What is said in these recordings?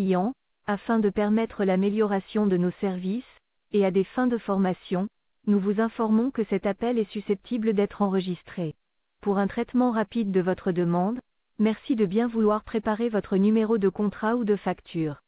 clients, afin de permettre l'amélioration de nos services, et à des fins de formation, nous vous informons que cet appel est susceptible d'être enregistré. Pour un traitement rapide de votre demande, merci de bien vouloir préparer votre numéro de contrat ou de facture.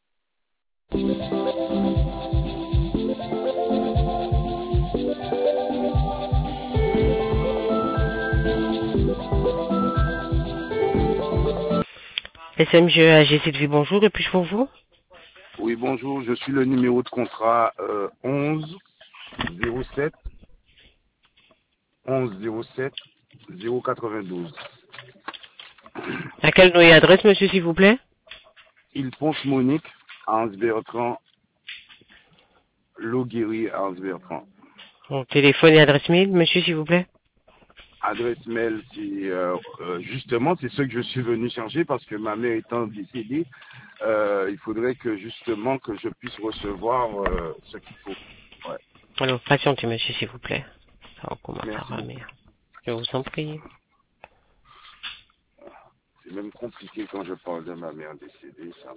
SMG AG Sylvie, bonjour, et puis-je pour vous? Oui, bonjour, je suis le numéro de contrat 11 07 092. À quel nom et adresse, monsieur, s'il vous plaît? Il Ponce Monique, Hans Bertrand, Loguéry, Hans Bertrand. Bon, téléphone et adresse mail, monsieur, s'il vous plaît? Adresse mail, c'est justement, c'est ce que je suis venu chercher parce que ma mère étant décédée, il faudrait que justement que je puisse recevoir ce qu'il faut. Ouais. Alors, patientez, monsieur, s'il vous plaît. Alors, comment Merci. ça va, mère? Je vous en prie. C'est même compliqué quand je parle de ma mère décédée, ça.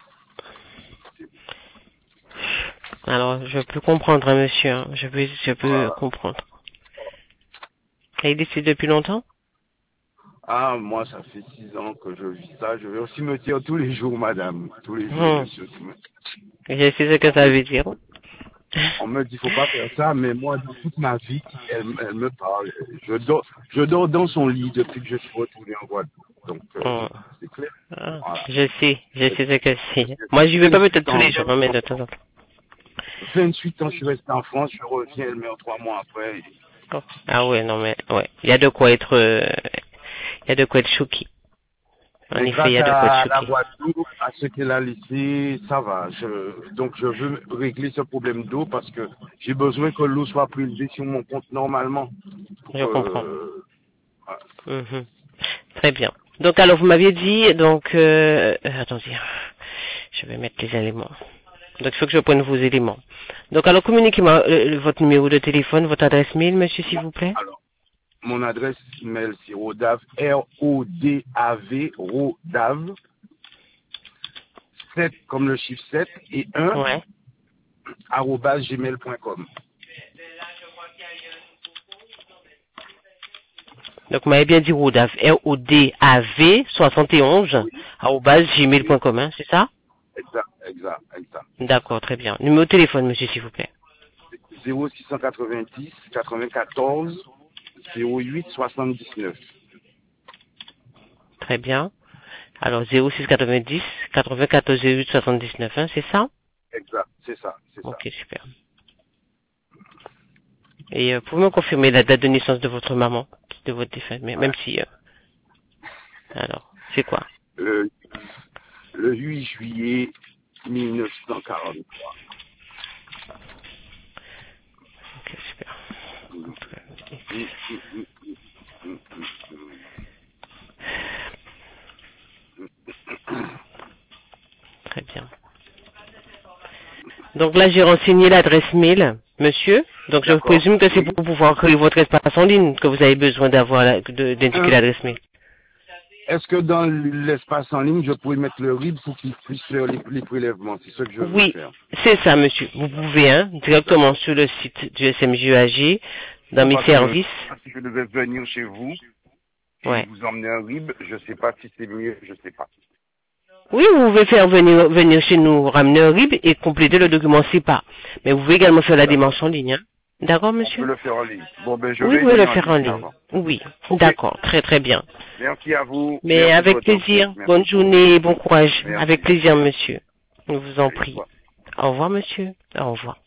Alors, je peux comprendre, hein, monsieur, hein. Je peux comprendre. Et il est décédé depuis longtemps? Ah, moi, ça fait 6 ans que je vis ça. Je vais au cimetière tous les jours, madame. Tous les jours, je suis au cimetière. Je sais ce que ça veut dire. On me dit, faut pas faire ça, mais moi, dans toute ma vie, elle me parle. Je dors dans son lit depuis que je suis retourné en Guadeloupe. Donc, c'est clair. Ah, Voilà. je sais ce que c'est. Moi, j'y vais pas peut-être tous les jours, mais de temps en temps. 28 ans, je suis resté en France, je reviens, elle meurt 3 mois après. Oh. Ah ouais, non mais, ouais. Il y a de quoi être choqué. En Mais effet, il y a de grâce quoi à être la choqué. Guadeloupe, à ce qu'elle a laissé, ça va. Donc je veux régler ce problème d'eau parce que j'ai besoin que l'eau soit prélevée sur mon compte normalement. Je comprends. Voilà. Mhm. Très bien. Donc alors vous m'aviez dit, donc, attendez, je vais mettre les éléments. Donc il faut que je prenne vos éléments. Donc alors communiquez-moi votre numéro de téléphone, votre adresse mail, monsieur, s'il vous plaît. Alors, mon adresse mail, c'est Rodav, R-O-D-A-V, Rodav, 7 comme le chiffre 7 et 1, Ouais. @gmail.com. Donc vous m'avez bien dit Rodav, R-O-D-A-V 71, @gmail.com, hein, c'est ça? Exact. D'accord, très bien. Numéro de téléphone, monsieur, s'il vous plaît. 0690 94 08 79. Très bien. Alors 0690 94 08 79, hein, c'est ça? Exact, c'est ça. Ok, super. Et pouvez me confirmer la date de naissance de votre maman, de votre défunt, mais même si... alors, c'est quoi? Le 8 juillet 1943. Ok, super. Très bien. Donc là, j'ai renseigné l'adresse mail, monsieur. Donc je présume que c'est pour pouvoir créer votre espace en ligne que vous avez besoin d'avoir d'indiquer l'adresse mail. Est-ce que dans l'espace en ligne, je pourrais mettre le RIB pour qu'il puisse faire les prélèvements? C'est ce que je veux faire. Oui, c'est ça, monsieur. Vous pouvez, hein, directement sur le site du SMJAG, dans mes services. Si je devais venir chez vous, et vous emmener un RIB, je ne sais pas si c'est mieux, je ne sais pas. Oui, vous pouvez faire venir chez nous, ramener un RIB et compléter le document CEPA. Mais vous pouvez également faire la démarche en ligne, hein. D'accord, monsieur? Je peux le faire en ligne. Bon, ben, oui, vous pouvez le faire en ligne. Oui, d'accord, très très bien. Merci à vous. Mais merci avec plaisir. Bonne journée et bon courage. Merci. Avec plaisir, monsieur. Je vous en prie. Au revoir, monsieur. Au revoir.